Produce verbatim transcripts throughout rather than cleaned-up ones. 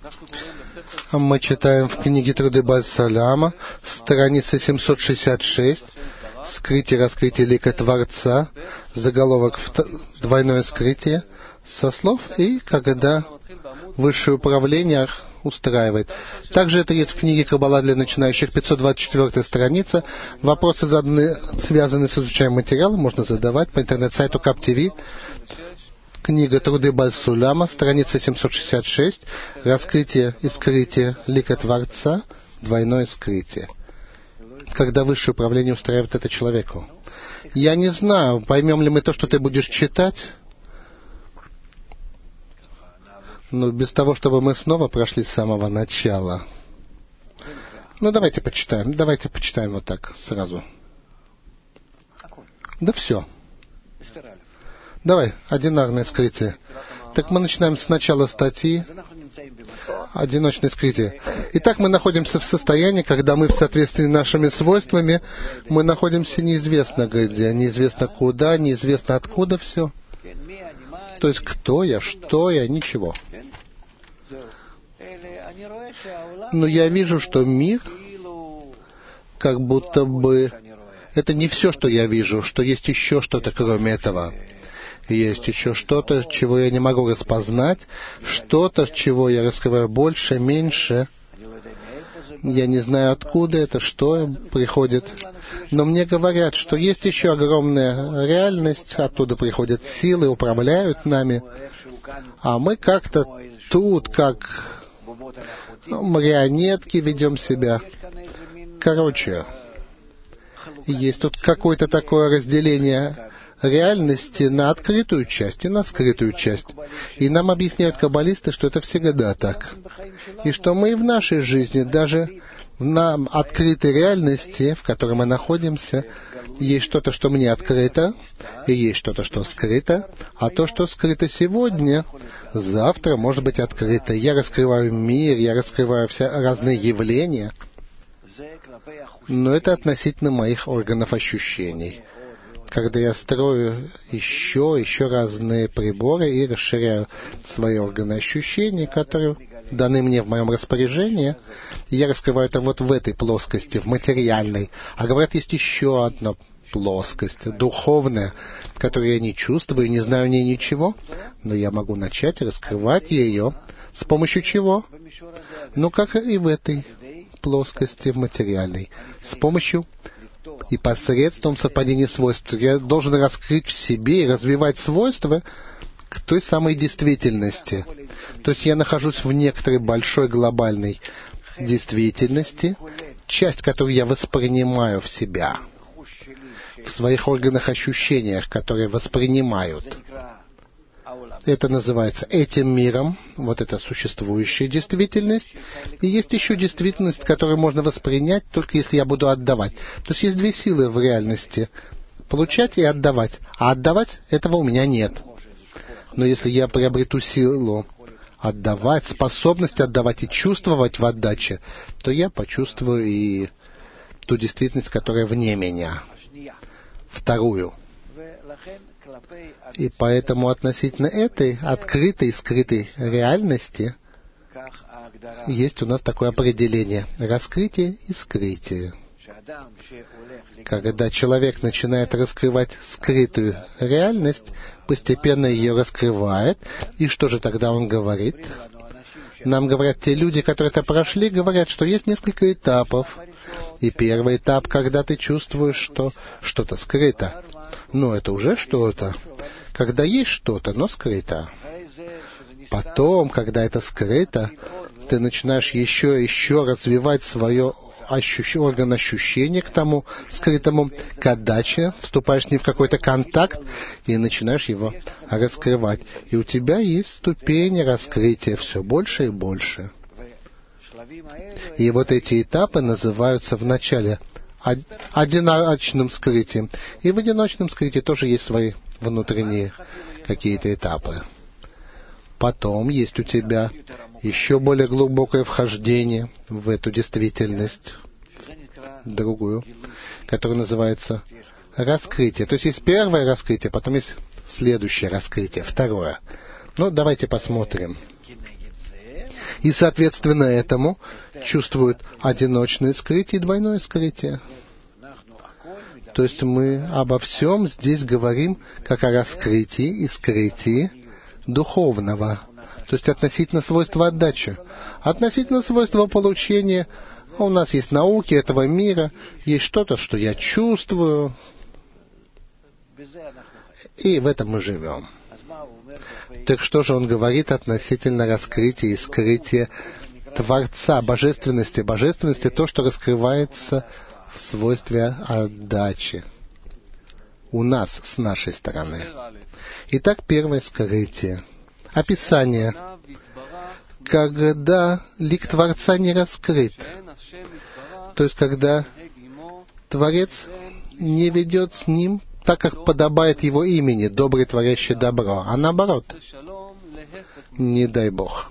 Мы читаем в книге Труды Баль-Саляма, страница семьсот шестьдесят шесть, «Скрытие, раскрытие лика Творца», заголовок «Двойное скрытие», со слов «И когда высшее управление устраивает». Также это есть в книге «Каббала для начинающих», пятьсот двадцать четвёртая страница. Вопросы, заданы, связанные с изучаемым материалом, можно задавать по интернет-сайту Кап ТВ. Книга Труды Баль-Суляма, страница семьсот шестьдесят шесть, «Раскрытие и скрытие лика Творца», двойное скрытие. Когда высшее управление устраивает это человеку. Я не знаю, поймем ли мы то, что ты будешь читать, но без того, чтобы мы снова прошли с самого начала. Ну, давайте почитаем, давайте почитаем вот так сразу. Да все. Давай, одинарное скрытие. Так мы начинаем с начала статьи. Одиночное скрытие. Итак, мы находимся в состоянии, когда мы в соответствии с нашими свойствами, мы находимся неизвестно где, неизвестно куда, неизвестно откуда все. То есть, кто я, что я, ничего. Но я вижу, что мир, как будто бы, это не все, что я вижу, что есть еще что-то кроме этого. Есть еще что-то, чего я не могу распознать, что-то, чего я раскрываю больше, меньше. Я не знаю, откуда это, что приходит. Но мне говорят, что есть еще огромная реальность, оттуда приходят силы, управляют нами. А мы как-то тут, как марионетки, ведем себя. Короче, есть тут какое-то такое разделение реальности на открытую часть и на скрытую часть. И нам объясняют каббалисты, что это всегда так. И что мы и в нашей жизни, даже на открытой реальности, в которой мы находимся, есть что-то, что мне открыто, и есть что-то, что скрыто, а то, что скрыто сегодня, завтра может быть открыто. Я раскрываю мир, я раскрываю все разные явления, но это относительно моих органов ощущений. Когда я строю еще, еще разные приборы и расширяю свои органы ощущений, которые даны мне в моем распоряжении, и я раскрываю это вот в этой плоскости, в материальной. А говорят, есть еще одна плоскость, духовная, которую я не чувствую, не знаю о ней ничего, но я могу начать раскрывать ее. С помощью чего? Ну, как и в этой плоскости, в материальной. С помощью и посредством совпадения свойств. Я должен раскрыть в себе и развивать свойства к той самой действительности. То есть я нахожусь в некоторой большой глобальной действительности, часть, которую я воспринимаю в себя, в своих органах ощущениях, которые воспринимают. Это называется этим миром, вот это существующая действительность. И есть еще действительность, которую можно воспринять, только если я буду отдавать. То есть есть две силы в реальности. Получать и отдавать. А отдавать, этого у меня нет. Но если я приобрету силу отдавать, способность отдавать и чувствовать в отдаче, то я почувствую и ту действительность, которая вне меня. Вторую. И поэтому относительно этой открытой и скрытой реальности есть у нас такое определение — раскрытие и скрытие. Когда человек начинает раскрывать скрытую реальность, постепенно ее раскрывает, и что же тогда он говорит? Нам говорят те люди, которые это прошли, говорят, что есть несколько этапов. И первый этап, когда ты чувствуешь, что что-то скрыто. Ну, это уже что-то. Когда есть что-то, но скрыто. Потом, когда это скрыто, ты начинаешь еще и еще развивать свое ощущ... орган ощущения к тому скрытому, к отдаче, вступаешь с ним в какой-то контакт и начинаешь его раскрывать. И у тебя есть ступени раскрытия все больше и больше. И вот эти этапы называются в начале одиночным скрытием. И в одиночном скрытии тоже есть свои внутренние какие-то этапы. Потом есть у тебя еще более глубокое вхождение в эту действительность, другую, которая называется раскрытие. То есть есть первое раскрытие, потом есть следующее раскрытие, второе. Ну, давайте посмотрим. И, соответственно, этому чувствует одиночное скрытие и двойное скрытие. То есть мы обо всем здесь говорим как о раскрытии и скрытии духовного. То есть относительно свойства отдачи. Относительно свойства получения у нас есть науки этого мира, есть что-то, что я чувствую, и в этом мы живем. Так что же он говорит относительно раскрытия и скрытия Творца, божественности? Божественности — то, что раскрывается в свойстве отдачи у нас, с нашей стороны. Итак, первое скрытие. Описание. Когда лик Творца не раскрыт, то есть когда Творец не ведет с ним так, как подобает его имени, добрый, творящий добро, а наоборот, не дай Бог.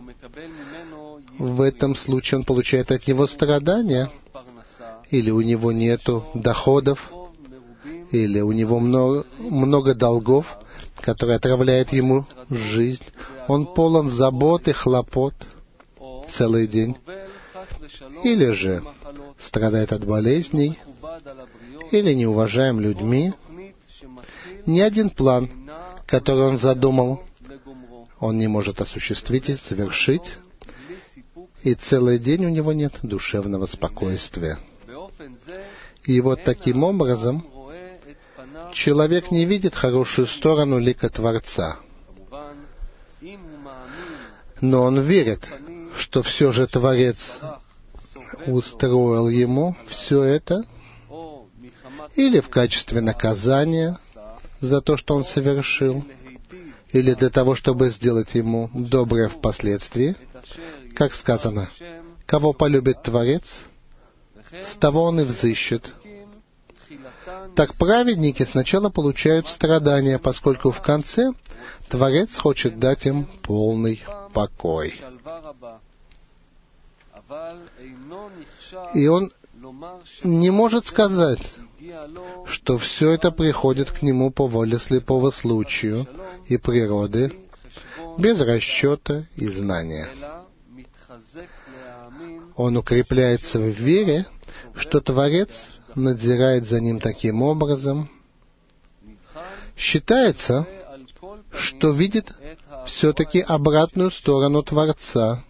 В этом случае он получает от него страдания, или у него нету доходов, или у него много, много долгов, которые отравляют ему жизнь. Он полон забот и хлопот целый день. Или же страдает от болезней, или неуважаем людьми. Ни один план, который он задумал, он не может осуществить и совершить, и целый день у него нет душевного спокойствия. И вот таким образом человек не видит хорошую сторону лика Творца. Но он верит, что все же Творец устроил ему все это или в качестве наказания за то, что он совершил, или для того, чтобы сделать ему доброе впоследствии. Как сказано, кого полюбит Творец, с того он и взыщет. Так праведники сначала получают страдания, поскольку в конце Творец хочет дать им полный покой. И он не может сказать, что все это приходит к нему по воле слепого случаю и природы, без расчета и знания. Он укрепляется в вере, что Творец надзирает за ним таким образом, считается, что видит все-таки обратную сторону Творца.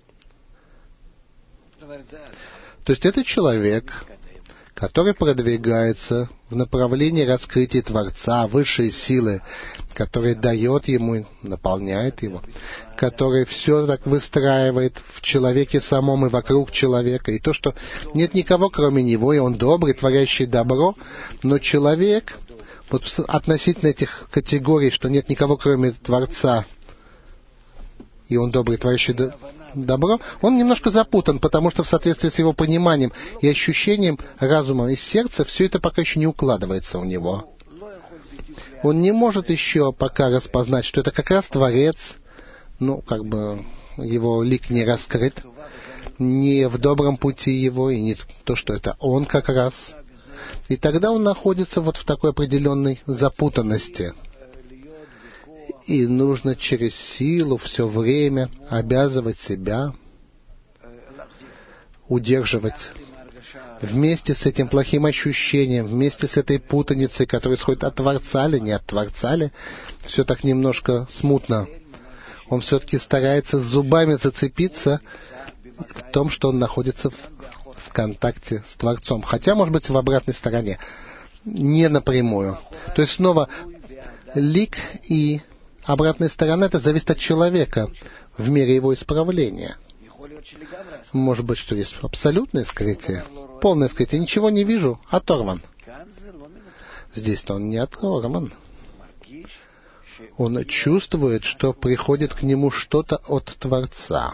То есть это человек, который продвигается в направлении раскрытия Творца, высшей силы, которая дает ему, наполняет его, который все так выстраивает в человеке самом и вокруг человека. И то, что нет никого, кроме него, и он добрый, творящий добро, но человек, вот относительно этих категорий, что нет никого, кроме Творца, и он добрый, творящий добро, он немножко запутан, потому что в соответствии с его пониманием и ощущением разума и сердца все это пока еще не укладывается у него. Он не может еще пока распознать, что это как раз Творец, ну, как бы его лик не раскрыт, не в добром пути его, и не то, что это он как раз. И тогда он находится вот в такой определенной запутанности. И нужно через силу все время обязывать себя, удерживать вместе с этим плохим ощущением, вместе с этой путаницей, которая исходит от Творца ли, не от Творца ли, все так немножко смутно. Он все-таки старается зубами зацепиться в том, что он находится в, в контакте с Творцом. Хотя, может быть, в обратной стороне. Не напрямую. То есть снова лик и обратная сторона — это зависит от человека в мере его исправления. Может быть, что есть абсолютное скрытие, полное скрытие. Ничего не вижу, оторван. Здесь-то он не оторван. Он чувствует, что приходит к нему что-то от Творца,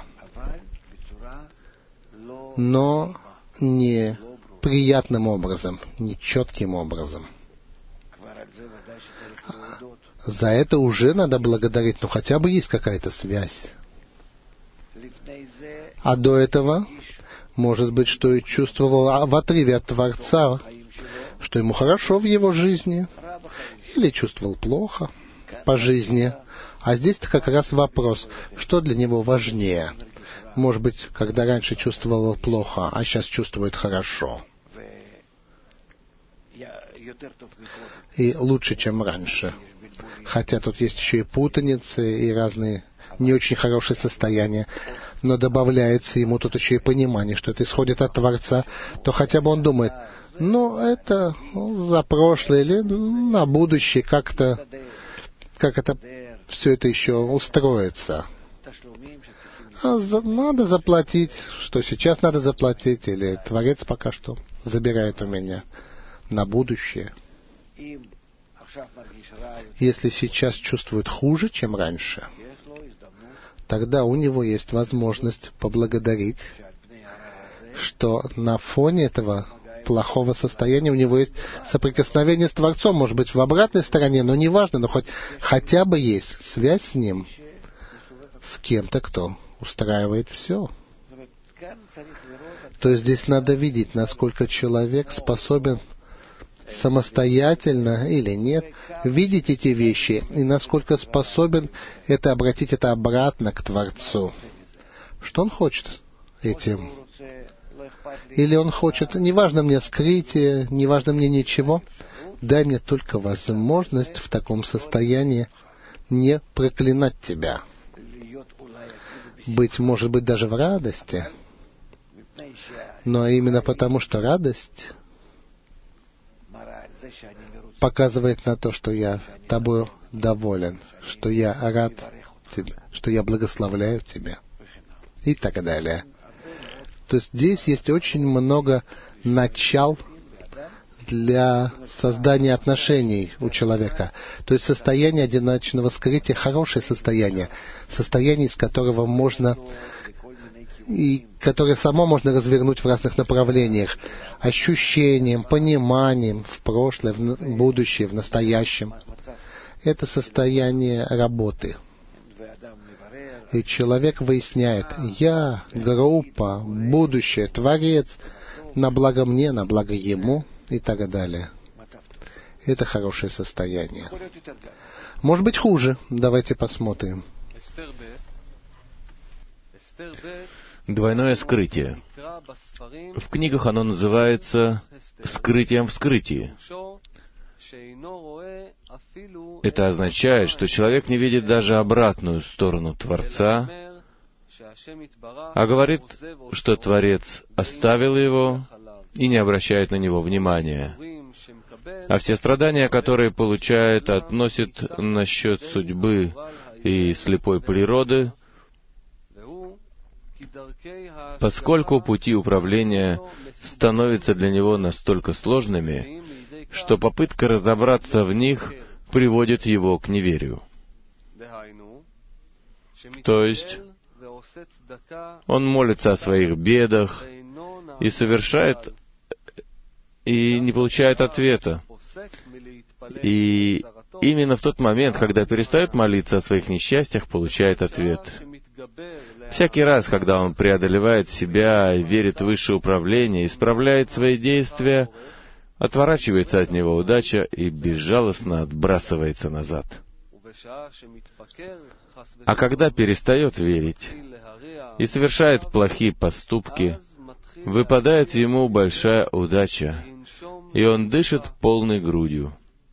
но не приятным образом, не четким образом. За это уже надо благодарить, но хотя бы есть какая-то связь. А до этого, может быть, что и чувствовал в отрыве от Творца, что ему хорошо в его жизни, или чувствовал плохо по жизни. А здесь как раз вопрос, что для него важнее. может быть, когда раньше чувствовал плохо, а сейчас чувствует хорошо. И лучше, чем раньше. Хотя тут есть еще и путаницы, и разные не очень хорошие состояния. Но добавляется ему тут еще и понимание, что это исходит от Творца, то хотя бы он думает, ну, это за прошлое или на будущее как-то, как это, все это еще устроится. А за, надо заплатить, что сейчас надо заплатить, или Творец пока что забирает у меня на будущее. Если сейчас чувствует хуже, чем раньше, тогда у него есть возможность поблагодарить, что на фоне этого плохого состояния у него есть соприкосновение с Творцом, может быть, в обратной стороне, но неважно, но хоть хотя бы есть связь с Ним, с кем-то, кто устраивает все. То есть здесь надо видеть, насколько человек способен самостоятельно или нет видеть эти вещи, и насколько способен это обратить это обратно к Творцу. Что он хочет этим? Или он хочет, неважно мне скрытие, неважно мне ничего, дай мне только возможность в таком состоянии не проклинать тебя. Быть, может быть, даже в радости, но именно потому, что радость показывает на то, что я тобой доволен, что я рад тебе, что я благословляю тебя и так далее. То есть здесь есть очень много начал для создания отношений у человека. То есть состояние одиночного скрытия — хорошее состояние, состояние, из которого можно и которое само можно развернуть в разных направлениях, ощущением, пониманием в прошлое, в будущее, в настоящем. Это состояние работы. И человек выясняет, я, группа, будущее, Творец, на благо мне, на благо ему и так далее. Это хорошее состояние. Может быть хуже. Давайте посмотрим. Двойное скрытие. В книгах оно называется «скрытием в скрытии». Это означает, что человек не видит даже обратную сторону Творца, а говорит, что Творец оставил его и не обращает на него внимания. А все страдания, которые получает, относит насчет судьбы и слепой природы, поскольку пути управления становятся для него настолько сложными, что попытка разобраться в них приводит его к неверию. То есть, он молится о своих бедах и совершает, и не получает ответа. И именно в тот момент, когда перестает молиться о своих несчастьях, получает ответ. Всякий раз, когда он преодолевает себя и верит в высшее управление, исправляет свои действия, отворачивается от него удача и безжалостно отбрасывается назад. А когда перестает верить и совершает плохие поступки, выпадает ему большая удача, и он дышит полной грудью.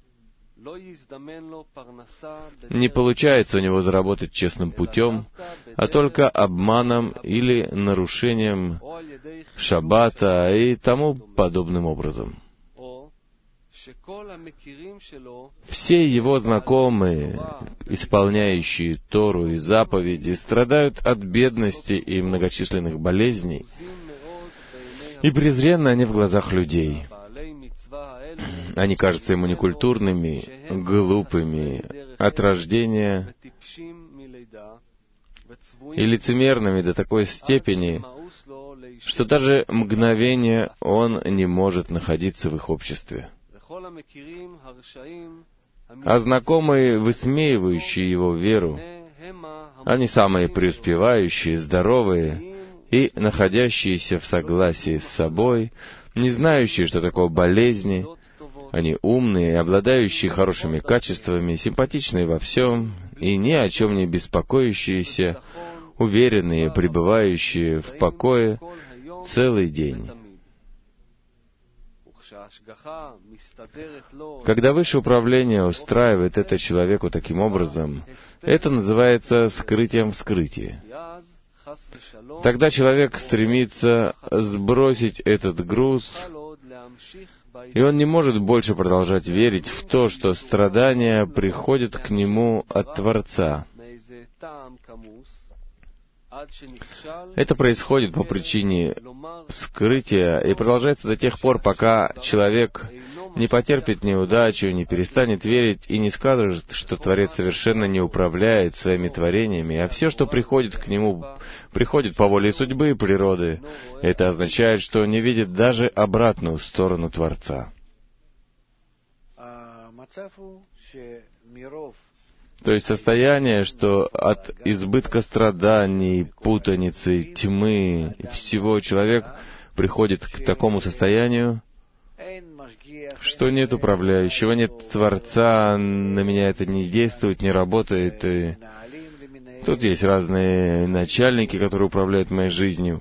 Не получается у него заработать честным путем, а только обманом или нарушением шаббата и тому подобным образом. Все его знакомые, исполняющие Тору и заповеди, страдают от бедности и многочисленных болезней, и презренны они в глазах людей. Они кажутся ему некультурными, глупыми от рождения и лицемерными до такой степени, что даже мгновение он не может находиться в их обществе. А знакомые, высмеивающие его веру, они самые преуспевающие, здоровые и находящиеся в согласии с собой, не знающие, что такое болезни. Они умные, обладающие хорошими качествами, симпатичные во всем и ни о чем не беспокоящиеся, уверенные, пребывающие в покое целый день. Когда высшее управление устраивает это человеку таким образом, это называется скрытием в скрытии. Тогда человек стремится сбросить этот груз, и он не может больше продолжать верить в то, что страдания приходят к нему от Творца. Это происходит по причине скрытия и продолжается до тех пор, пока человек не потерпит неудачу, не перестанет верить и не скажет, что Творец совершенно не управляет своими творениями, а все, что приходит к нему, приходит по воле судьбы и природы. Это означает, что он не видит даже обратную сторону Творца. То есть состояние, что от избытка страданий, путаницы, тьмы, всего человек приходит к такому состоянию, что нет управляющего, нет Творца, на меня это не действует, не работает. И тут есть разные начальники, которые управляют моей жизнью.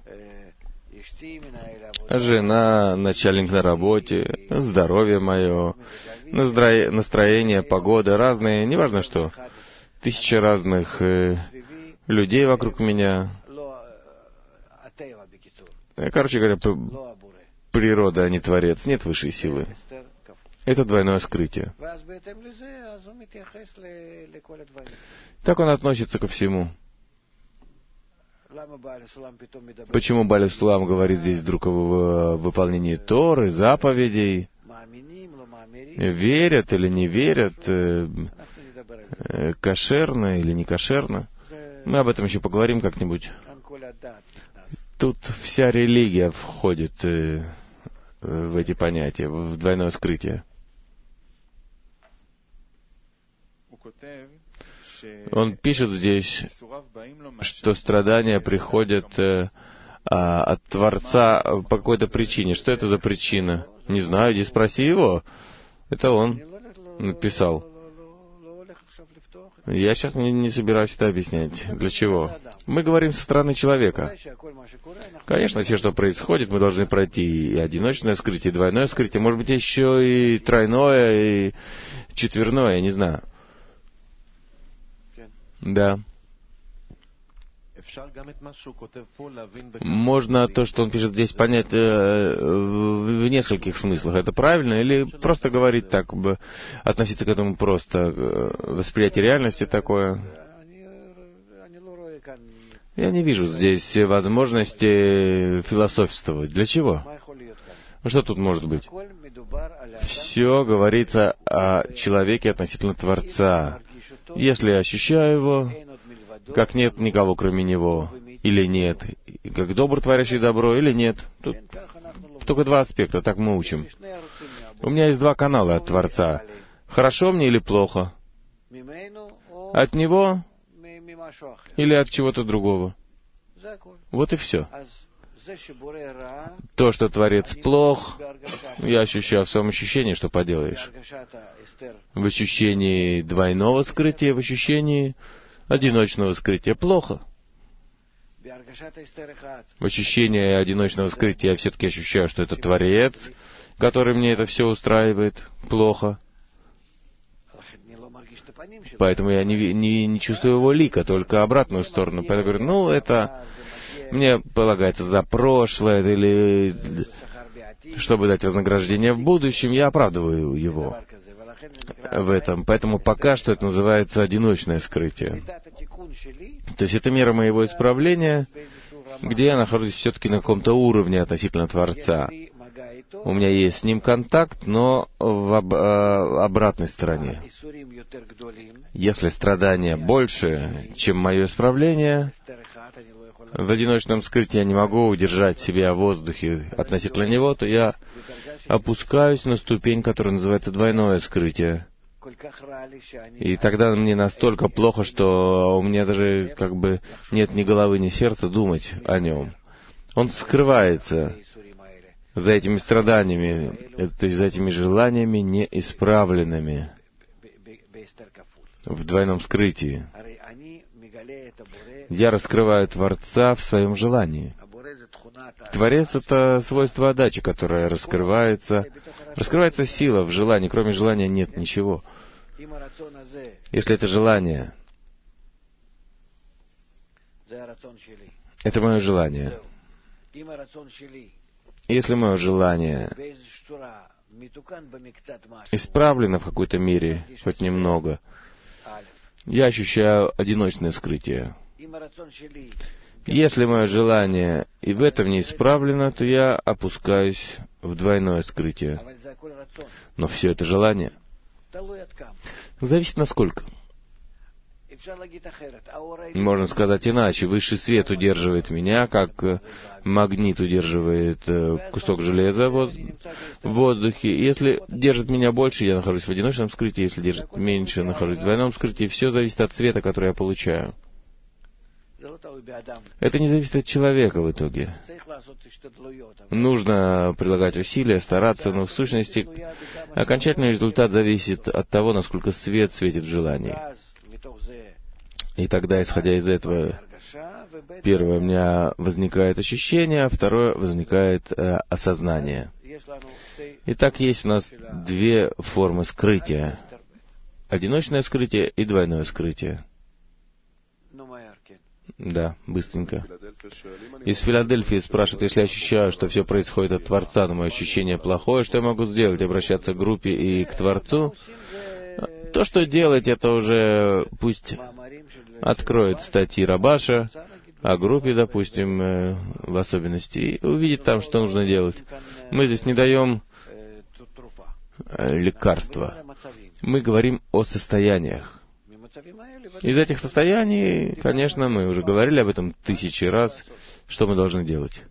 Жена, начальник на работе, здоровье мое, настроение, погода, разные, неважно что. Тысячи разных э, людей вокруг меня. Короче говоря, природа, а не Творец. Нет высшей силы. Это двойное скрытие. Так он относится ко всему. Почему Бааль Сулам говорит здесь вдруг о выполнении Торы, заповедей? Верят или не верят? Кошерно или не кошерно? Мы об этом еще поговорим как-нибудь. Тут вся религия входит в эти понятия, в двойное скрытие. Он пишет здесь, что страдания приходят а, от Творца по какой-то причине. Что это за причина? Не знаю, иди спроси его. Это он написал. Я сейчас не, не собираюсь это объяснять. Для чего? Мы говорим со стороны человека. Конечно, все, что происходит, мы должны пройти и одиночное скрытие, и двойное скрытие, может быть, еще и тройное, и четверное, я не знаю. Да. Можно то, что он пишет здесь, понять э, в нескольких смыслах. Это правильно? Или просто говорить так, относиться к этому просто? Э, восприятие реальности такое? Я не вижу здесь возможности философствовать. Для чего? Что тут может быть? Все говорится о человеке относительно Творца. Если я ощущаю его, как нет никого, кроме него, или нет, как добр, творящий добро, или нет. Тут только два аспекта, так мы учим. У меня есть два канала от Творца. Хорошо мне или плохо? От него или от чего-то другого? Вот и все. То, что Творец плох, я ощущаю в своем ощущении, что поделаешь. В ощущении двойного скрытия, в ощущении одиночного скрытия плохо. В ощущении одиночного скрытия я все-таки ощущаю, что это Творец, который мне это все устраивает, плохо. Поэтому я не, не, не чувствую его лика, только обратную сторону. Поэтому говорю, ну, это мне полагается за прошлое, или чтобы дать вознаграждение в будущем, я оправдываю его в этом. Поэтому пока что это называется одиночное скрытие. То есть это мера моего исправления, где я нахожусь все-таки на каком-то уровне относительно Творца. У меня есть с ним контакт, но в об, э, обратной стороне. Если страдания больше, чем мое исправление, в одиночном скрытии я не могу удержать себя в воздухе относительно него, то я опускаюсь на ступень, которая называется двойное скрытие. И тогда мне настолько плохо, что у меня даже как бы нет ни головы, ни сердца думать о нем. Он скрывается за этими страданиями, то есть за этими желаниями неисправленными в двойном скрытии. Я раскрываю Творца в своем желании. Творец — это свойство отдачи, которое раскрывается. Раскрывается сила в желании. Кроме желания нет ничего. Если это желание, это мое желание. Если мое желание исправлено в какой-то мере, хоть немного, я ощущаю одиночное скрытие. Если мое желание и в этом не исправлено, то я опускаюсь в двойное скрытие. Но все это желание. Зависит насколько. Можно сказать иначе. Высший свет удерживает меня, как магнит удерживает кусок железа в воздухе. Если держит меня больше, я нахожусь в одиночном скрытии. Если держит меньше, нахожусь в двойном скрытии. Все зависит от света, который я получаю. Это не зависит от человека в итоге. Нужно прилагать усилия, стараться, но в сущности окончательный результат зависит от того, насколько свет светит в желании. И тогда, исходя из этого, первое, у меня возникает ощущение, а второе, возникает э, осознание. Итак, есть у нас две формы скрытия. Одиночное скрытие и двойное скрытие. Да, быстренько. Из Филадельфии спрашивают, если я ощущаю, что все происходит от Творца, но мое ощущение плохое, что я могу сделать? Обращаться к группе и к Творцу? То, что делать, это уже пусть откроет статьи Рабаша о группе, допустим, в особенности, и увидит там, что нужно делать. Мы здесь не даем лекарства. Мы говорим о состояниях. Из этих состояний, конечно, мы уже говорили об этом тысячи раз, что мы должны делать.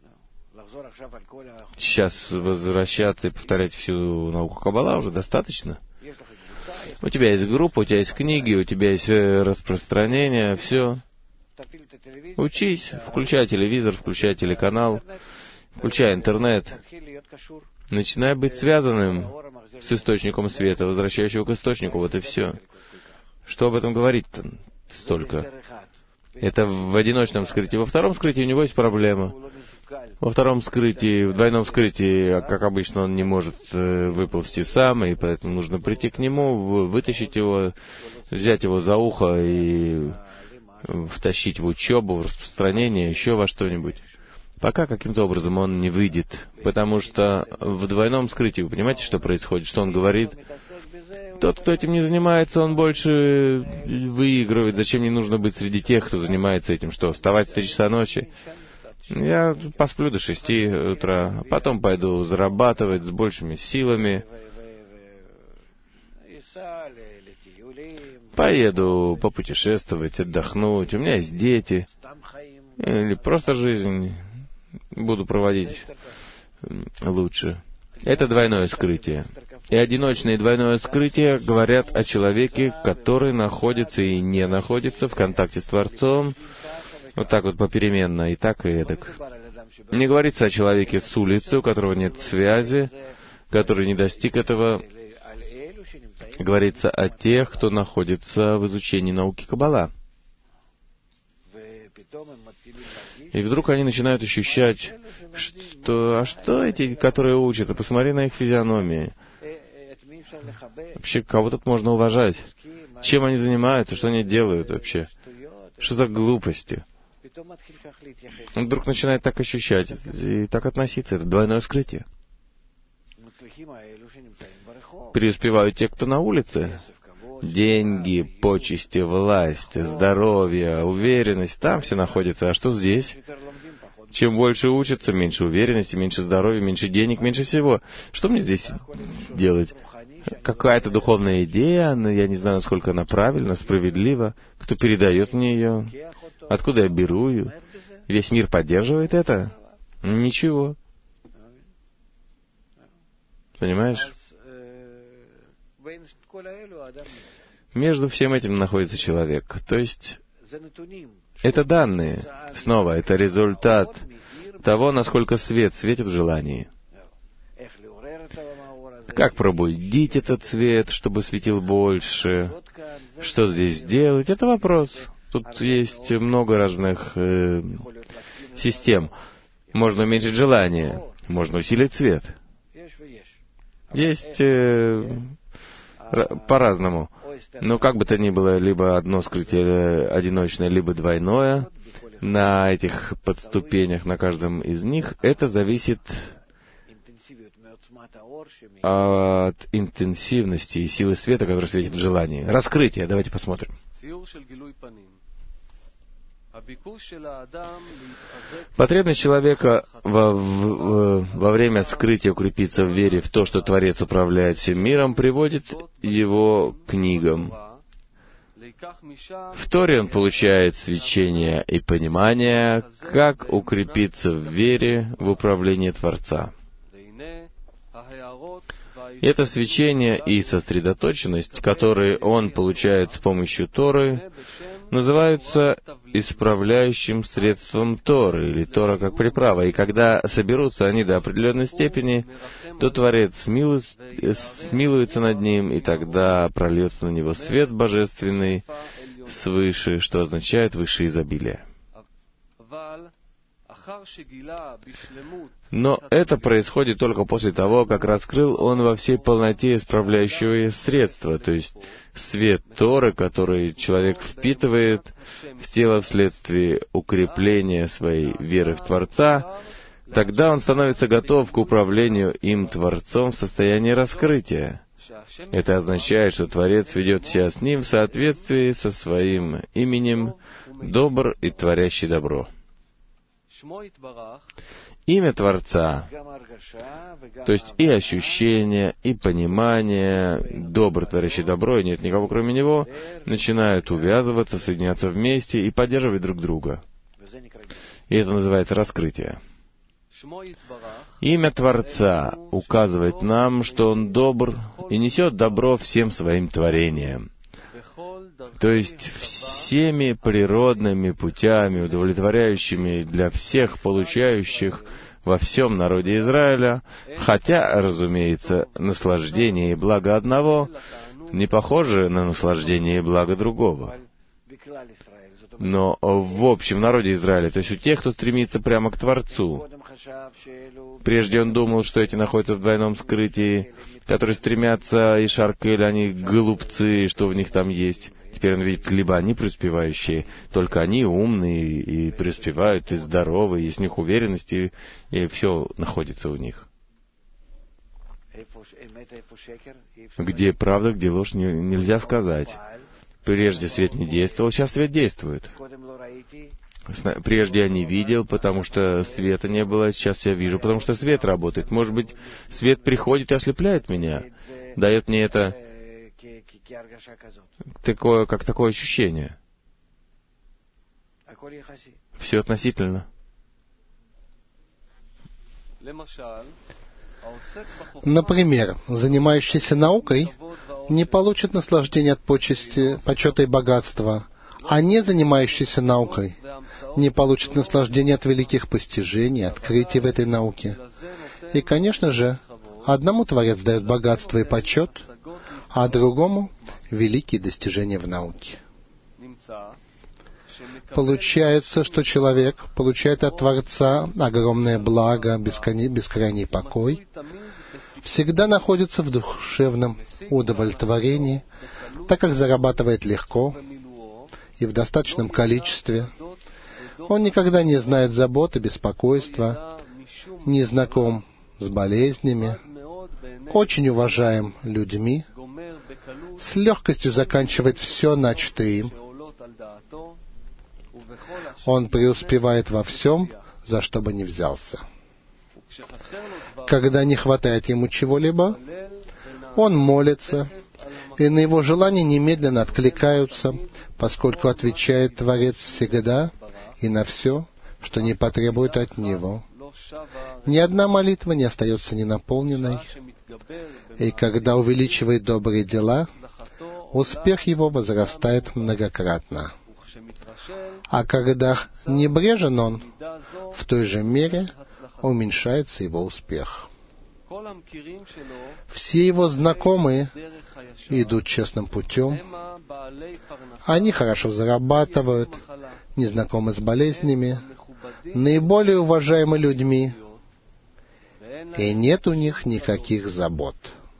Сейчас возвращаться и повторять всю науку Каббала уже достаточно. У тебя есть группа, у тебя есть книги, у тебя есть распространение, все. Учись, включай телевизор, включай телеканал, включай интернет. Начинай быть связанным с источником света, возвращающего к источнику, вот и все. Что об этом говорить-то столько? Это в одиночном скрытии. Во втором скрытии у него есть проблема. Во втором скрытии, в двойном скрытии, как обычно, он не может э, выползти сам, и поэтому нужно прийти к нему, вытащить его, взять его за ухо и втащить в учебу, в распространение, еще во что-нибудь. Пока каким-то образом он не выйдет, потому что в двойном скрытии, вы понимаете, что происходит, что он говорит? Тот, кто этим не занимается, он больше выигрывает. Зачем мне нужно быть среди тех, кто занимается этим? Что, вставать в три часа ночи? Я посплю до шести утра, потом пойду зарабатывать с большими силами. Поеду попутешествовать, отдохнуть. У меня есть дети. Или просто жизнь буду проводить лучше. Это двойное скрытие. И одиночное и двойное скрытие говорят о человеке, который находится и не находится в контакте с Творцом, вот так вот попеременно, и так, и эдак. Не говорится о человеке с улицы, у которого нет связи, который не достиг этого. Говорится о тех, кто находится в изучении науки Каббала. И вдруг они начинают ощущать, что, а что эти, которые учатся, посмотри на их физиономии. Вообще, кого тут можно уважать? Чем они занимаются, что они делают вообще? Что за глупости? Он вдруг начинает так ощущать и так относиться. Это двойное скрытие. Преуспевают те, кто на улице. Деньги, почести, власть, здоровье, уверенность. Там все находится. А что здесь? Чем больше учатся, меньше уверенности, меньше здоровья, меньше денег, меньше всего. Что мне здесь делать? Какая-то духовная идея, но я не знаю, насколько она правильна, справедлива. Кто передает мне ее? Откуда я беру ее? Весь мир поддерживает это? Ничего. Понимаешь? Между всем этим находится человек. То есть, это данные. Снова, это результат того, насколько свет светит в желании. Как пробудить этот свет, чтобы светил больше? Что здесь делать? Это вопрос. Тут есть много разных э, систем. Можно уменьшить желание, можно усилить свет. Есть э, по-разному. Но как бы то ни было, либо одно скрытие одиночное, либо двойное, на этих подступенях, на каждом из них, это зависит от интенсивности и силы света, которая светит в желании. Раскрытие. Давайте посмотрим. Потребность человека во, в, во время скрытия укрепиться в вере в то, что Творец управляет всем миром, приводит его к книгам. В Торе он получает свечение и понимание, как укрепиться в вере в управление Творца. И это свечение и сосредоточенность, которые он получает с помощью Торы, называются исправляющим средством Торы, или Тора как приправа. И когда соберутся они до определенной степени, то Творец смилу... смилуется над ним, и тогда прольется на него свет божественный свыше, что означает высшее изобилие. Но это происходит только после того, как раскрыл он во всей полноте исправляющего средства, то есть свет Торы, который человек впитывает в тело вследствие укрепления своей веры в Творца, тогда он становится готов к управлению им Творцом в состоянии раскрытия. Это означает, что Творец ведет себя с ним в соответствии со своим именем, добр и творящий добро. Имя Творца, то есть и ощущение, и понимание, добр, творящий добро, и нет никого кроме Него, начинают увязываться, соединяться вместе и поддерживать друг друга. И это называется раскрытие. Имя Творца указывает нам, что Он добр и несет добро всем своим творениям. То есть всеми природными путями, удовлетворяющими для всех получающих во всем народе Израиля, хотя, разумеется, наслаждение и благо одного не похоже на наслаждение и благо другого. Но в общем народе Израиля, то есть у тех, кто стремится прямо к Творцу. Прежде он думал, что эти находятся в двойном скрытии, которые стремятся и шаркали, они голубцы, что в них там есть. Теперь он видит, либо они преуспевающие, только они умные и преуспевают, и здоровые, и с них уверенность, и, и все находится у них. Где правда, где ложь, не, нельзя сказать. Прежде свет не действовал, сейчас свет действует. Прежде я не видел, потому что света не было, сейчас я вижу, потому что свет работает. Может быть, свет приходит и ослепляет меня, дает мне это такое, как такое ощущение. Все относительно. Например, занимающийся наукой не получит наслаждения от почести, почета и богатства, а не занимающийся наукой не получит наслаждения от великих постижений, открытий в этой науке. И, конечно же, одному Творец дает богатство и почет, а другому — великие достижения в науке. Получается, что человек получает от Творца огромное благо, бесконечный, бескрайний покой, всегда находится в душевном удовлетворении, так как зарабатывает легко и в достаточном количестве. Он никогда не знает заботы, беспокойства, не знаком с болезнями, очень уважаем людьми, с легкостью заканчивает все начатое им. Он преуспевает во всем, за что бы ни взялся. Когда не хватает ему чего-либо, он молится, и на его желания немедленно откликаются, поскольку отвечает Творец всегда и на все, что не потребует от него. Ни одна молитва не остается ненаполненной, и когда увеличивает добрые дела, успех его возрастает многократно. А когда небрежен он, в той же мере уменьшается его успех. Все его знакомые идут честным путем. Они хорошо зарабатывают, не знакомы с болезнями, наиболее уважаемы людьми, и нет у них никаких забот.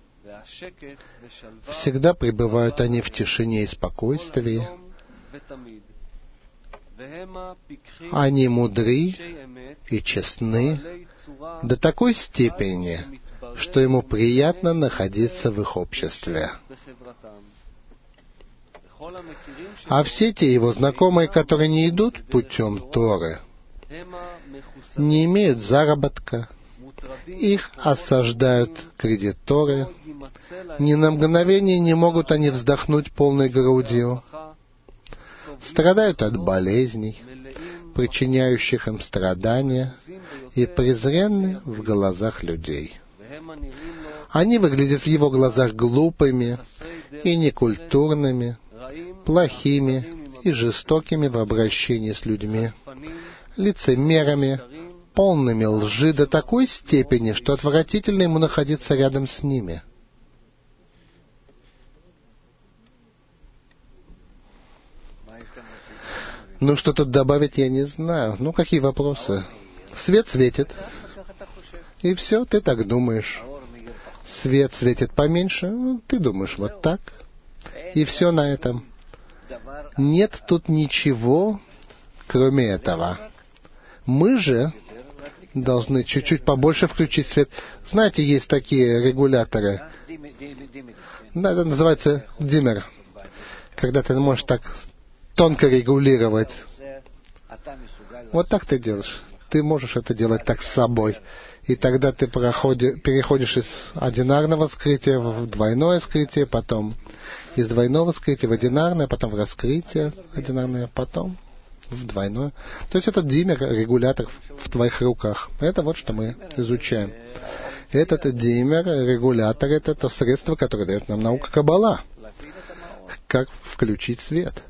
Всегда пребывают они в тишине и спокойствии. Они мудры и честны до такой степени, что ему приятно находиться в их обществе. А все те его знакомые, которые не идут путем Торы, не имеют заработка, их осаждают кредиторы, ни на мгновение не могут они вздохнуть полной грудью, страдают от болезней, причиняющих им страдания, и презренны в глазах людей. Они выглядят в его глазах глупыми и некультурными, плохими и жестокими в обращении с людьми, лицемерами, полными лжи до такой степени, что отвратительно ему находиться рядом с ними. Ну, что тут добавить, я не знаю. Ну, какие вопросы? Свет светит. И все, ты так думаешь. Свет светит поменьше, ну, ты думаешь вот так. И все на этом. Нет тут ничего, кроме этого. Мы же должны чуть-чуть побольше включить свет. Знаете, есть такие регуляторы. Да, это называется диммер. Когда ты можешь так тонко регулировать. Вот так ты делаешь. Ты можешь это делать так с собой. И тогда ты проходи, переходишь из одинарного скрытия в двойное скрытие, потом из двойного скрытия в одинарное, потом в раскрытие одинарное, потом в двойное. То есть это диммер, регулятор в твоих руках. Это вот что мы изучаем. Этот диммер, регулятор, это то средство, которое дает нам наука Каббала. Как включить свет.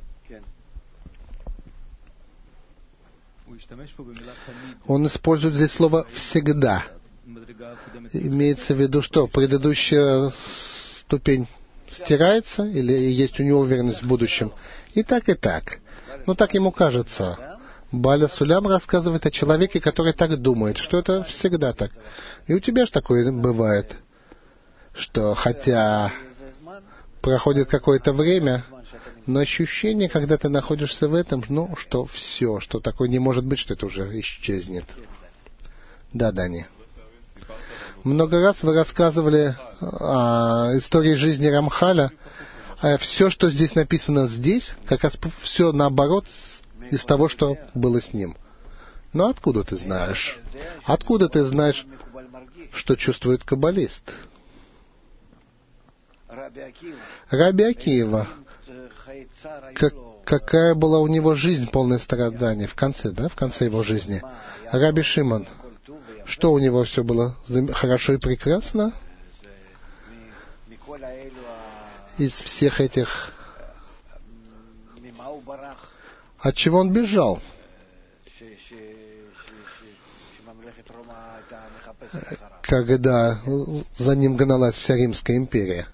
Он использует здесь слово «всегда». Имеется в виду, что предыдущая ступень стирается, или есть у него уверенность в будущем? И так, и так. Но так ему кажется. Баля Сулям рассказывает о человеке, который так думает, что это всегда так. И у тебя же такое бывает, что хотя проходит какое-то время, но ощущение, когда ты находишься в этом, ну, что все, что такое не может быть, что это уже исчезнет. Да, Дани. Много раз вы рассказывали о истории жизни Рамхаля. А все, что здесь написано здесь, как раз все наоборот из того, что было с ним. Но откуда ты знаешь? Откуда ты знаешь, что чувствует каббалист? Раби Акива. Как, какая была у него жизнь, полная страданий в конце, да, в конце его жизни. Раби Шимон, что у него все было хорошо и прекрасно? Из всех этих... От чего он бежал? Когда за ним гналась вся Римская империя.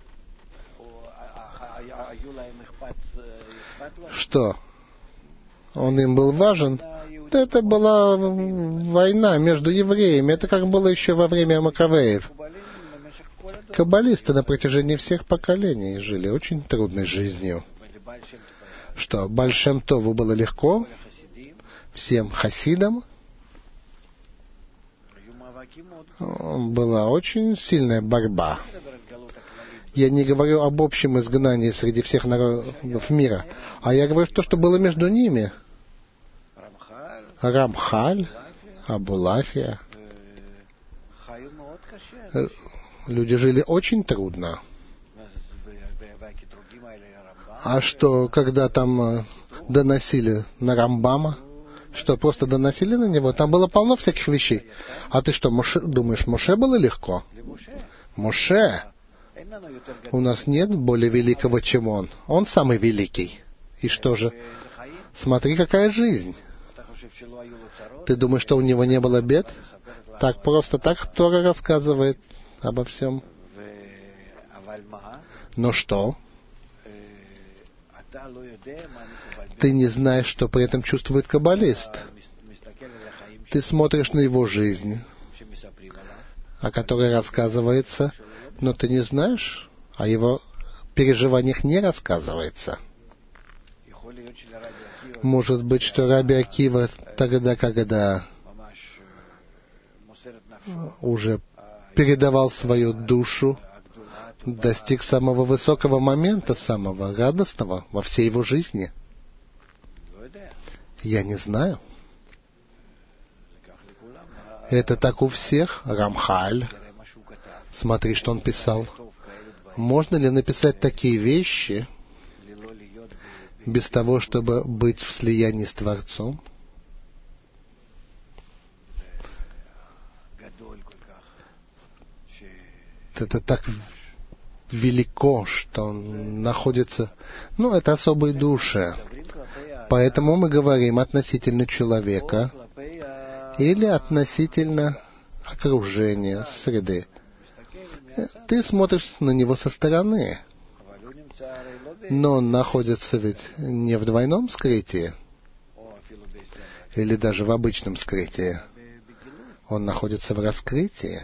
Что? Он им был важен? Это была война между евреями. Это как было еще во время Маковеев. Каббалисты на протяжении всех поколений жили очень трудной жизнью. Что, Бааль Шем Тову было легко? Всем хасидам? Была очень сильная борьба. Я не говорю об общем изгнании среди всех народов мира, а я говорю то, что было между ними. Рамхаль, Абулафия. Люди жили очень трудно. А что, когда там доносили на Рамбама, что просто доносили на него, там было полно всяких вещей. А ты что, Моше, думаешь, Моше было легко? Моше? У нас нет более великого, чем он. Он самый великий. И что же? Смотри, какая жизнь. Ты думаешь, что у него не было бед? Так просто так Тора рассказывает обо всем. Но что? Ты не знаешь, что при этом чувствует каббалист. Ты смотришь на его жизнь, о которой рассказывается, но ты не знаешь, о его переживаниях не рассказывается. Может быть, что Раби Акива тогда, когда уже передавал свою душу, достиг самого высокого момента, самого радостного во всей его жизни? Я не знаю. Это так у всех. Рамхаль. Смотри, что он писал. Можно ли написать такие вещи без того, чтобы быть в слиянии с Творцом? Это так велико, что он находится... Ну, это особые души. Поэтому мы говорим относительно человека или относительно окружения, среды. Ты смотришь на него со стороны, но он находится ведь не в двойном скрытии, или даже в обычном скрытии. Он находится в раскрытии.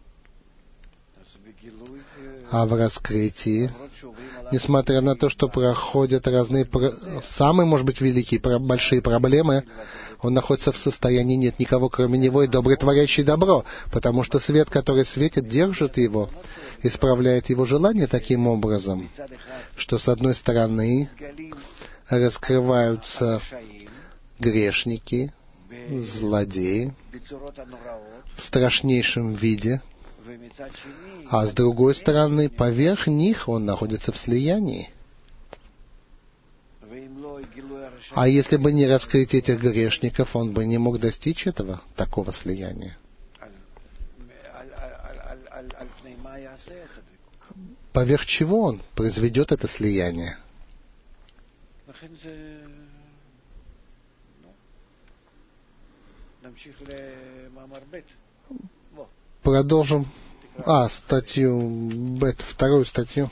А в раскрытии, несмотря на то, что проходят разные, самые, может быть, великие, большие проблемы, он находится в состоянии «нет никого, кроме него, и добрый, творящий добро», потому что свет, который светит, держит его, исправляет его желание таким образом, что, с одной стороны, раскрываются грешники, злодеи в страшнейшем виде, а с другой стороны, поверх них он находится в слиянии. А если бы не раскрытие этих грешников, он бы не мог достичь этого, такого слияния. Поверх чего он произведет это слияние? Продолжим. А, статью Бет, вторую статью.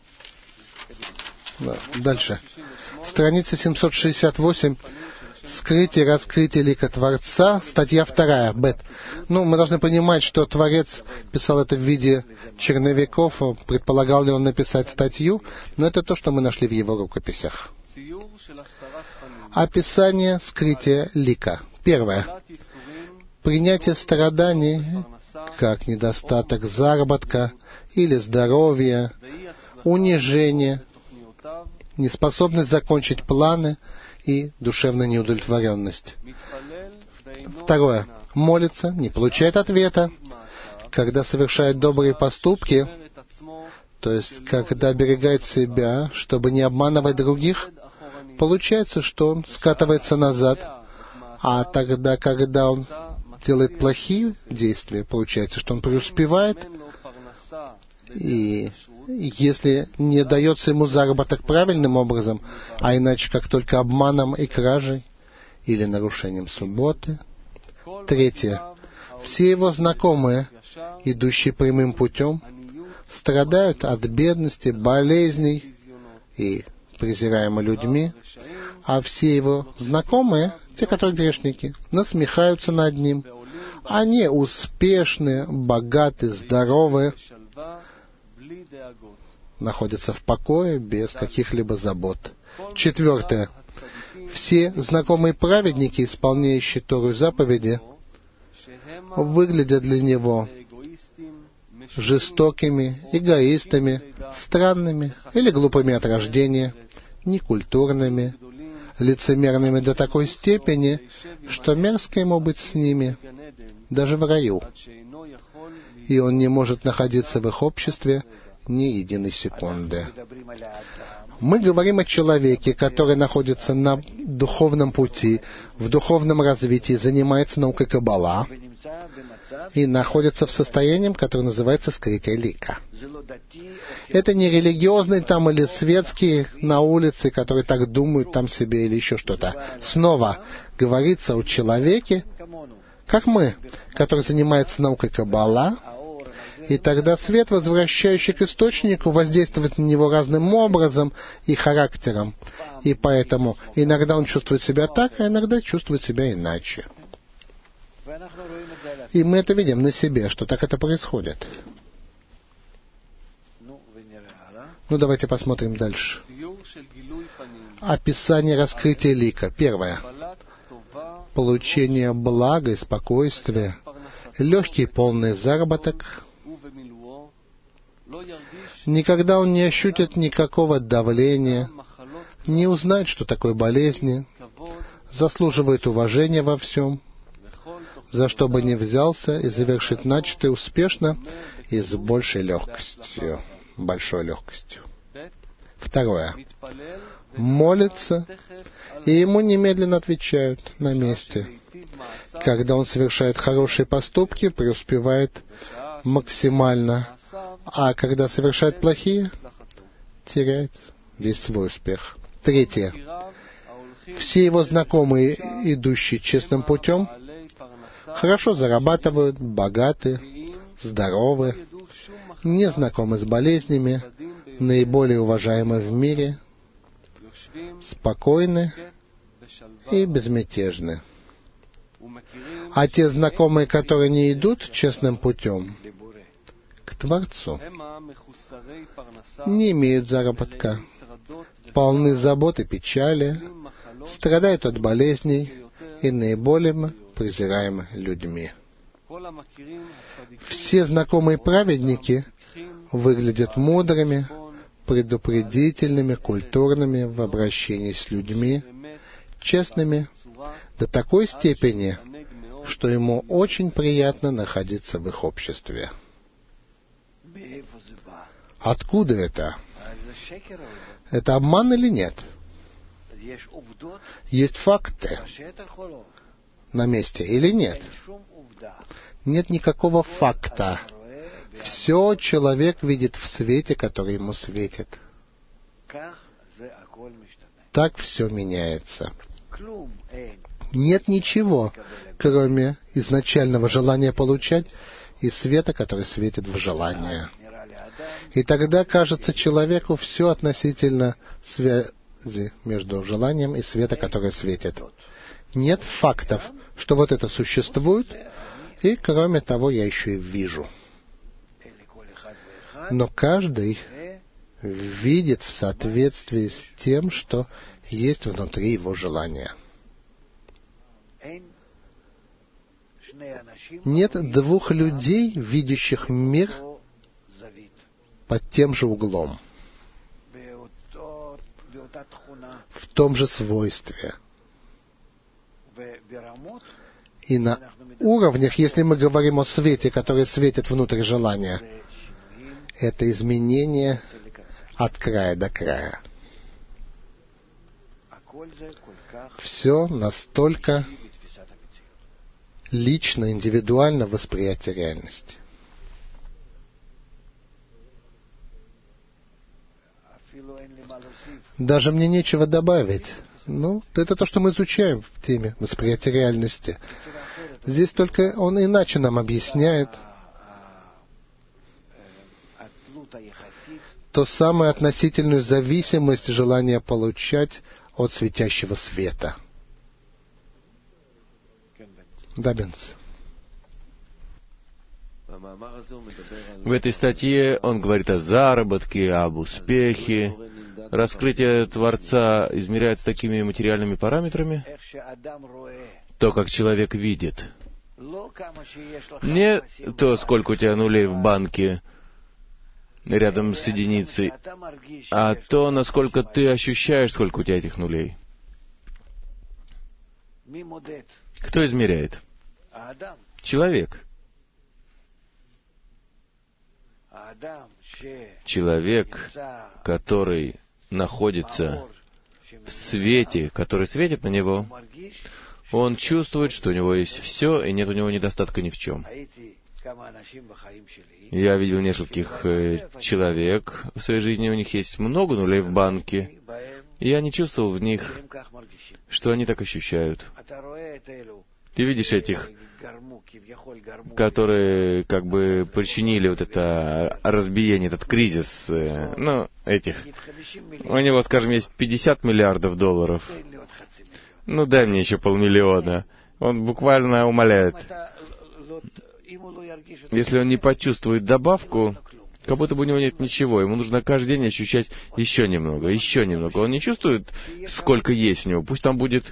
Да, дальше. Страница семьсот шестьдесят восемь. Скрытие, раскрытие лика Творца. Статья вторая. Бет. Ну, мы должны понимать, что Творец писал это в виде черновиков. Предполагал ли он написать статью? Но это то, что мы нашли в его рукописях. Описание скрытия лика. Первое. Принятие страданий как недостаток заработка или здоровья, унижение, неспособность закончить планы и душевная неудовлетворенность. Второе. Молится, не получает ответа. Когда совершает добрые поступки, то есть когда оберегает себя, чтобы не обманывать других, получается, что он скатывается назад. А тогда, когда он делает плохие действия, получается, что он преуспевает. И если не дается ему заработок правильным образом, а иначе как только обманом и кражей или нарушением субботы. Третье. Все его знакомые, идущие прямым путем, страдают от бедности, болезней и презираемы людьми, а все его знакомые, те, которые грешники, насмехаются над ним. Они успешны, богаты, здоровы, находятся в покое без каких-либо забот. Четвертое. Все знакомые праведники, исполняющие Тору и заповеди, выглядят для него жестокими, эгоистами, странными или глупыми от рождения, некультурными, лицемерными до такой степени, что мерзко ему быть с ними, даже в раю. И он не может находиться в их обществе ни единой секунды. Мы говорим о человеке, который находится на духовном пути, в духовном развитии, занимается наукой Каббала и находится в состоянии, которое называется скрытие лика. Это не религиозный там или светский на улице, которые так думают там себе или еще что-то. Снова говорится о человеке, как мы, который занимается наукой Каббала, и тогда свет, возвращающий к источнику, воздействует на него разным образом и характером. И поэтому иногда он чувствует себя так, а иногда чувствует себя иначе. И мы это видим на себе, что так это происходит. Ну, давайте посмотрим дальше. Описание раскрытия лика. Первое. Получение блага и спокойствия, легкий полный заработок. Никогда он не ощутит никакого давления, не узнает, что такое болезни, заслуживает уважения во всем, за что бы ни взялся, и завершит начатое успешно и с большей легкостью, большой легкостью. Второе. Молится, и ему немедленно отвечают на месте. Когда он совершает хорошие поступки, преуспевает максимально, а когда совершает плохие, теряет весь свой успех. Третье. Все его знакомые, идущие честным путем, хорошо зарабатывают, богаты, здоровы, не знакомы с болезнями, наиболее уважаемы в мире, спокойны и безмятежны. А те знакомые, которые не идут честным путем к Творцу, не имеют заработка, полны забот и печали, страдают от болезней и наиболее презираемы людьми. Все знакомые праведники выглядят мудрыми, предупредительными, культурными в обращении с людьми, честными до такой степени, что ему очень приятно находиться в их обществе. Откуда это? Это обман или нет? Есть факты на месте или нет? Нет никакого факта. Все человек видит в свете, который ему светит. Так все меняется. Нет ничего, кроме изначального желания получать и света, который светит в желание. И тогда кажется человеку все относительно связи между желанием и света, который светит. Нет фактов, что вот это существует, и кроме того я еще и вижу. Но каждый видит в соответствии с тем, что есть внутри его желания. Нет двух людей, видящих мир под тем же углом, в том же свойстве. И на уровнях, если мы говорим о свете, который светит внутрь желания, это изменение от края до края. Все настолько лично, индивидуально восприятие реальности. Даже мне нечего добавить. Ну, это то, что мы изучаем в теме восприятия реальности. Здесь только он иначе нам объясняет то самую относительную зависимость желания получать от светящего света. Да, Бенц. В этой статье он говорит о заработке, об успехе. Раскрытие Творца измеряется такими материальными параметрами, то, как человек видит. Не то, сколько у тебя нулей в банке рядом с единицей, а то, насколько ты ощущаешь, сколько у тебя этих нулей. Кто измеряет? Человек. Человек, который находится в свете, который светит на него, он чувствует, что у него есть все, и нет у него недостатка ни в чем. Я видел нескольких э, человек в своей жизни, у них есть много нулей в банке, и я не чувствовал в них, что они так ощущают. Ты видишь этих, которые как бы причинили вот это разбиение, этот кризис, ну, этих. У него, скажем, есть пятьдесят миллиардов долларов. Ну, дай мне еще полмиллиона. Он буквально умоляет. Если он не почувствует добавку, как будто бы у него нет ничего. Ему нужно каждый день ощущать еще немного, еще немного. Он не чувствует, сколько есть у него. Пусть там будет,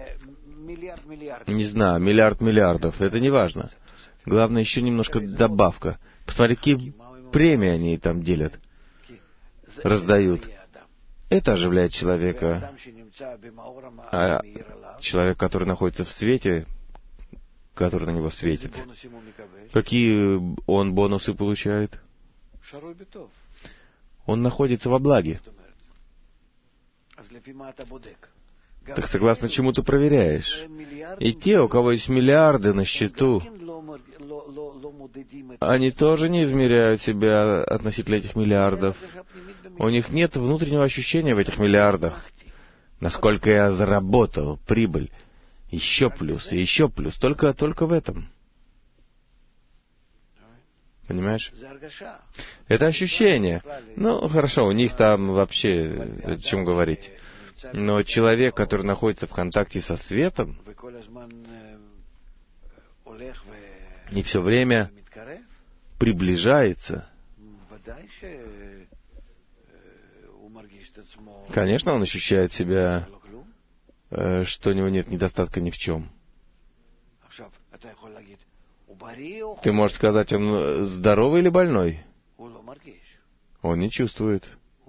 не знаю, миллиард миллиардов. Это не важно. Главное, еще немножко добавка. Посмотри, какие премии они там делят, раздают. Это оживляет человека. А человек, который находится в свете, который на него светит, какие он бонусы получает? Он находится во благе. Так согласно чему ты проверяешь? И те, у кого есть миллиарды на счету, они тоже не измеряют себя относительно этих миллиардов. У них нет внутреннего ощущения в этих миллиардах. Насколько я заработал, прибыль, еще плюс, и еще плюс, только, только в этом. Понимаешь? Это ощущение. Ну, хорошо, у них там вообще, о чем говорить. Но человек, который находится в контакте со светом, и все время приближается, конечно, он ощущает себя, что у него нет недостатка ни в чем. Ты можешь сказать, он здоровый или больной? Он не чувствует.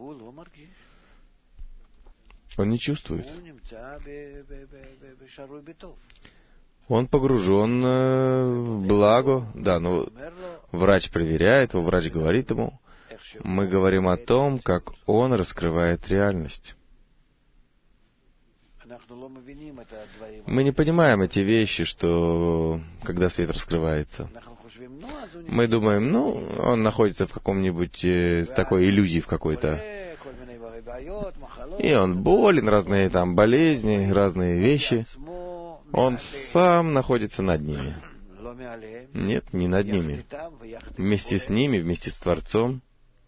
Он не чувствует. Он погружен в благо. Да, но врач проверяет его, врач говорит ему. Мы говорим о том, как он раскрывает реальность. Мы не понимаем эти вещи, что когда свет раскрывается. Мы думаем, ну, он находится в каком-нибудь э, такой иллюзии в какой-то. И он болен, разные там болезни, разные вещи. Он сам находится над ними. Нет, не над ними. Вместе с ними, вместе с Творцом.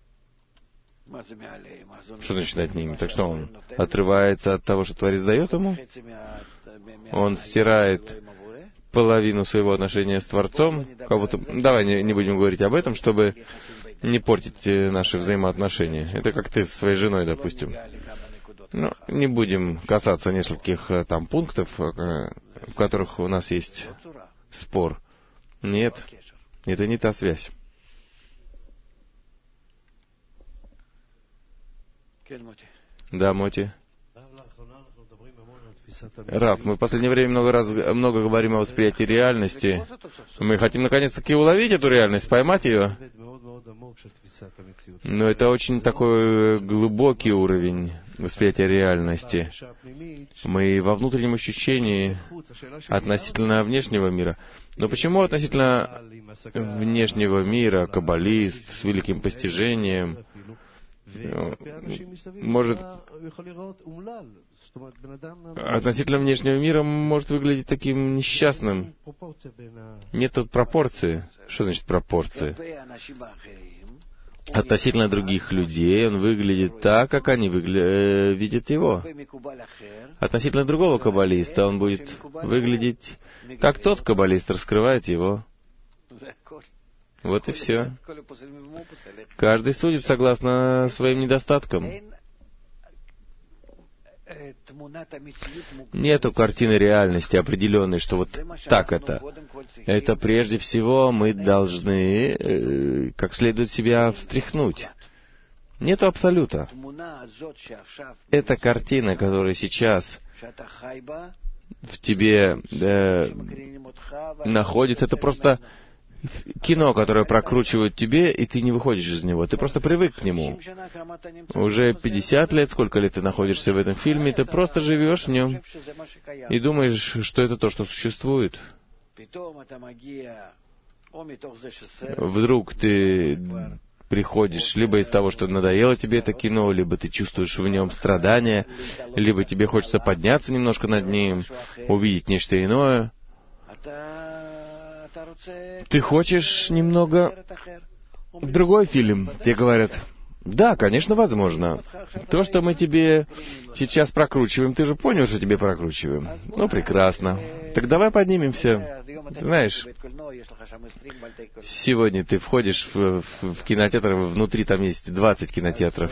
Что значит над ними? Так что он отрывается от того, что Творец дает ему? Он стирает половину своего отношения с Творцом? Как будто... Давай не, не будем говорить об этом, чтобы не портить наши взаимоотношения. Это как ты со своей женой, допустим. Ну, не будем касаться нескольких там пунктов, в которых у нас есть спор. Нет, это не та связь. Да, Моти. Раф, мы в последнее время много раз много говорим о восприятии реальности. Мы хотим наконец-таки уловить эту реальность, поймать ее. Но это очень такой глубокий уровень восприятия реальности. Мы во внутреннем ощущении относительно внешнего мира. Но почему относительно внешнего мира, каббалист с великим постижением, может, относительно внешнего мира может выглядеть таким несчастным? Нет тут пропорции. Что значит пропорции? Относительно других людей он выглядит так, как они выгля... видят его. Относительно другого каббалиста он будет выглядеть, как тот каббалист раскрывает его. Вот и все. Каждый судит согласно своим недостаткам. Нету картины реальности определенной, что вот так это. Это прежде всего мы должны э, как следует себя встряхнуть. Нету абсолюта. Эта картина, которая сейчас в тебе э, находится, это просто кино, которое прокручивают тебе, и ты не выходишь из него. Ты просто привык к нему. Уже пятьдесят лет, сколько лет ты находишься в этом фильме, ты просто живешь в нем и думаешь, что это то, что существует. Вдруг ты приходишь либо из того, что надоело тебе это кино, либо ты чувствуешь в нем страдания, либо тебе хочется подняться немножко над ним, увидеть нечто иное. Ты хочешь немного другой фильм? Тебе говорят, да, конечно, возможно. То, что мы тебе сейчас прокручиваем, ты же понял, что тебе прокручиваем? Ну, прекрасно. Так давай поднимемся. Знаешь, сегодня ты входишь в, в, в кинотеатр, внутри там есть двадцать кинотеатров.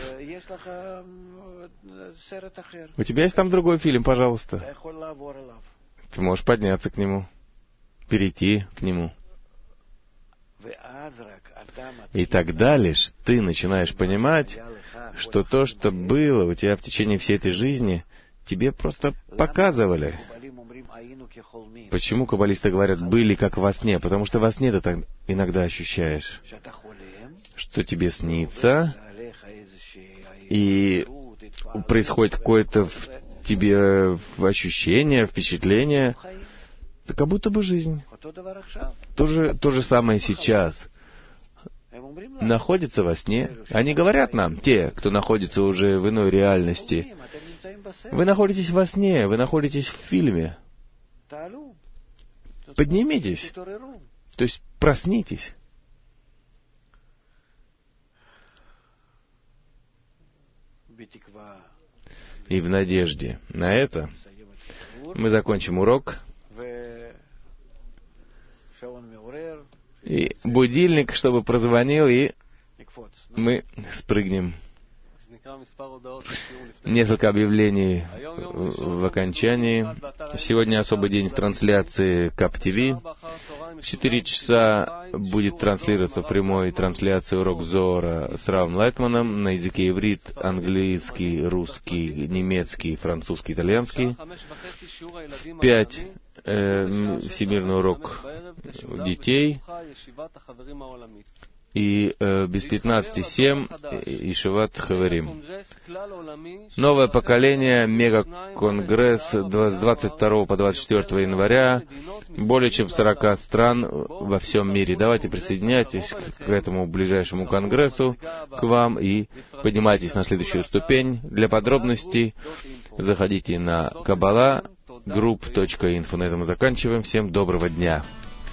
У тебя есть там другой фильм, пожалуйста. Ты можешь подняться к нему, перейти к нему. И тогда лишь ты начинаешь понимать, что то, что было у тебя в течение всей этой жизни, тебе просто показывали. Почему каббалисты говорят «были как во сне»? Потому что во сне ты так иногда ощущаешь, что тебе снится, и происходит какое-то в тебе ощущение, впечатление, это как будто бы жизнь. То же, то же самое сейчас. Находится во сне. Они говорят нам, те, кто находится уже в иной реальности, вы находитесь во сне, вы находитесь в фильме. Поднимитесь. То есть проснитесь. И в надежде на это мы закончим урок. И будильник, чтобы прозвонил, и мы спрыгнем. Несколько объявлений в окончании. Сегодня особый день трансляции КАП-ТВ. В четыре часа будет транслироваться в прямой трансляции урок Зоара с Равом Лайтманом на языке иврит, английский, русский, немецкий, французский, итальянский. В пять э, всемирный урок детей. И э, без пятнадцати семь Ишиват Хаверим. Новое поколение, мегаконгресс с двадцать второго по двадцать четвёртого января. Более чем сорока стран во всем мире. Давайте присоединяйтесь к этому ближайшему конгрессу, к вам, и поднимайтесь на следующую ступень. Для подробностей заходите на Kabbalah Group точка инфо. На этом мы заканчиваем. Всем доброго дня.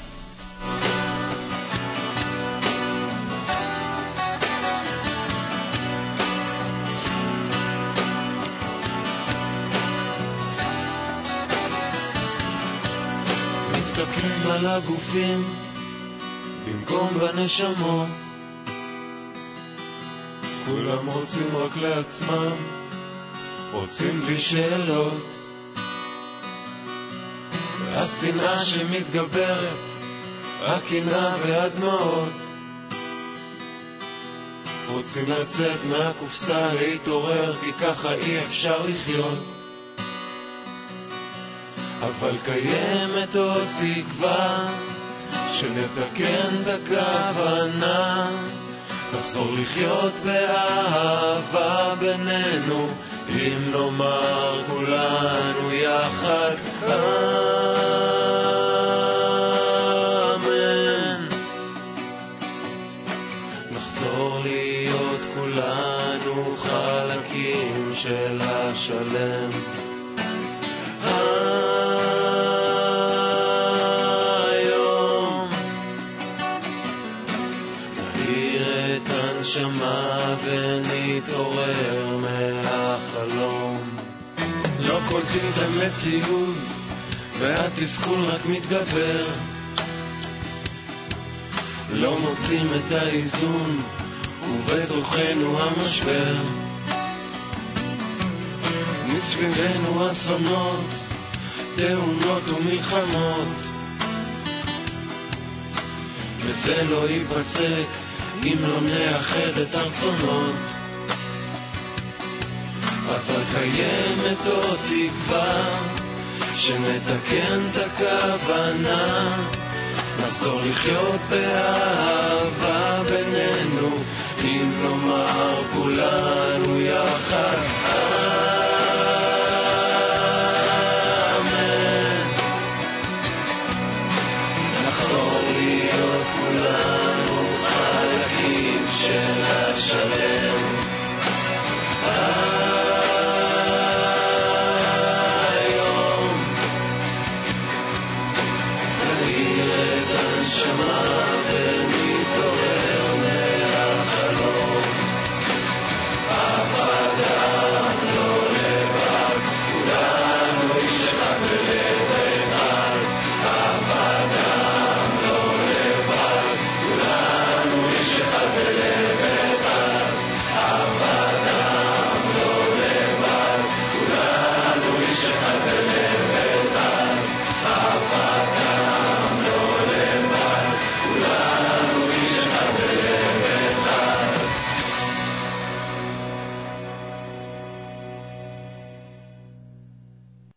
מסתכלים על הגופים במקום בנשמות, כולם רוצים רק לעצמם, רוצים בלי שאלות, והשנאה שמתגברת, הקנאה והדמעות, רוצים לצאת מהקופסה, להתעורר, כי ככה אי אפשר לחיות. אבל קיימת עוד תקווה שנתקן את הכוונה, נחזור לחיות באהבה בינינו, אם נאמר כולנו יחד אמן. נחזור להיות כולנו חלקים של השלם. נשמה ונתעורר מהחלום, לא קולטים את המציאות והתסכול רק מתגבר, לא מוצאים את האיזון ובתוכנו המשבר, מסביבנו אסונות, תאונות ומלחמות, וזה לא ייפסק אם לא נאחד את הרצונות. אבל קיימת עוד תקווה שנתקן את הכוונה, נחזור לחיות באהבה בינינו, אם נאמר כולנו